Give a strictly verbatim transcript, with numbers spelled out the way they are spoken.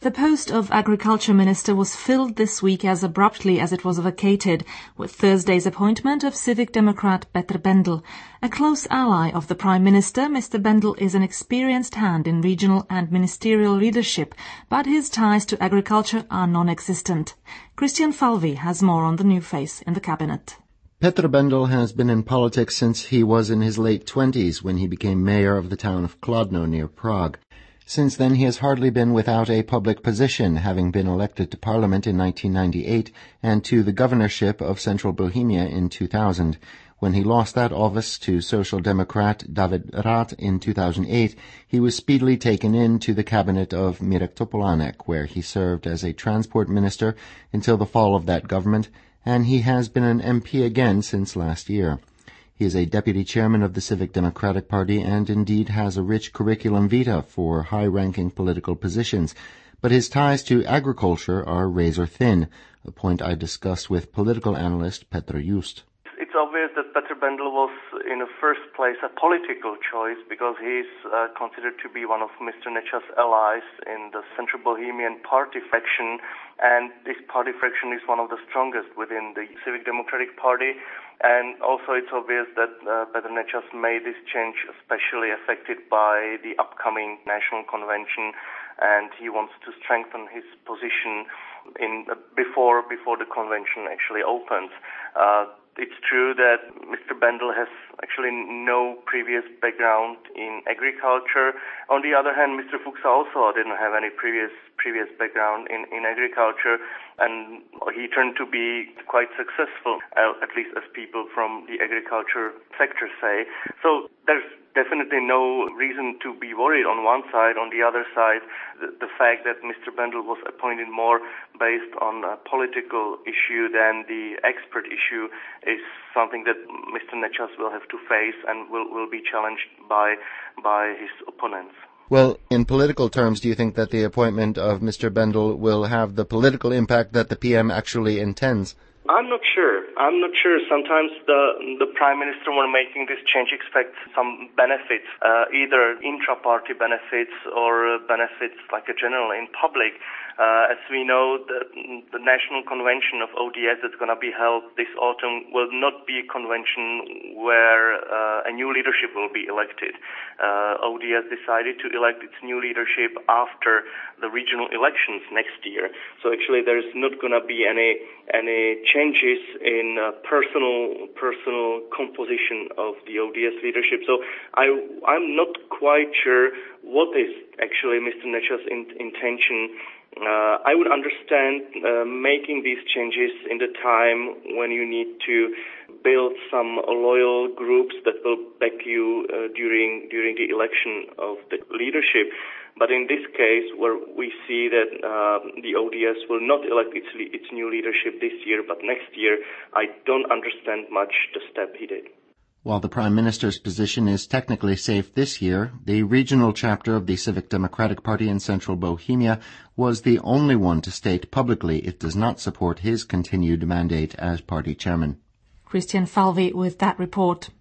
The post of Agriculture Minister was filled this week as abruptly as it was vacated, with Thursday's appointment of Civic Democrat Petr Bendl. A close ally of the Prime Minister, Mister Bendl is an experienced hand in regional and ministerial leadership, but his ties to agriculture are non-existent. Christian Falvey has more on the new face in the cabinet. Petr Bendl has been in politics since he was in his late twenties when he became mayor of the town of Kladno near Prague. Since then he has hardly been without a public position, having been elected to Parliament in nineteen ninety-eight and to the governorship of Central Bohemia in two thousand. When he lost that office to Social Democrat David Rath in two thousand eight, he was speedily taken into the cabinet of Mirek Topolánek, where he served as a transport minister until the fall of that government, and he has been an M P again since last year. He is a deputy chairman of the Civic Democratic Party and indeed has a rich curriculum vitae for high-ranking political positions, but his ties to agriculture are razor-thin, a point I discussed with political analyst Petr Just. It's obvious that Petr Bendl was, in the first place, a political choice because he is uh, considered to be one of Mister Nečas's allies in the Central Bohemian party faction, and this party faction is one of the strongest within the Civic Democratic Party. And also it's obvious that uh, Petr Nečas made this change especially affected by the upcoming national convention, and he wants to strengthen his position in uh, before before the convention actually opens. Uh, It's true that Mister Bendl has actually no previous background in agriculture. On the other hand, Mister Fuchs also didn't have any previous previous background in, in agriculture, and he turned to be quite successful, uh, at least as people from the agriculture sector say. So there's definitely no reason to be worried on one side. On the other side, the, the fact that Mister Bendl was appointed more based on a political issue than the expert issue is something that Mister Nečas will have to face and will, will be challenged by by his opponents. Well, in political terms, do you think that the appointment of Mister Bendl will have the political impact that the P M actually intends? I'm not sure. I'm not sure. Sometimes the the Prime Minister, when making this change, expects some benefits, uh, either intra-party benefits or benefits like a general in public. Uh, as we know, the, the National Convention of O D S that's going to be held this autumn will not be a convention where uh, a new leadership will be elected. Uh, O D S decided to elect its new leadership after the regional elections next year. So actually there is not going to be any any changes in uh, personal personal composition of the O D S leadership. So I, I'm not quite sure what is actually Mister Nečas's in, intention. Uh, I would understand uh, making these changes in the time when you need to build some loyal groups that will back you uh, during during the election of the leadership. But in this case, where we see that uh, the O D S will not elect its its new leadership this year, but next year, I don't understand much the step he did. While the Prime Minister's position is technically safe this year, the regional chapter of the Civic Democratic Party in Central Bohemia was the only one to state publicly it does not support his continued mandate as party chairman. Christian Falvey with that report.